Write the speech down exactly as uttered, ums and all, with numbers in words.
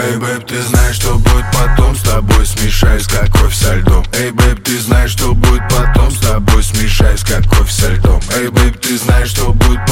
Эй, бэйб, ты знаешь, что будет потом с тобой, смешаясь как кофе со льдом. Эй, бэйб, ты знаешь, что будет потом с тобой, смешаясь как кофе со льдом. Эй, бэйб, ты знаешь, что будет потом.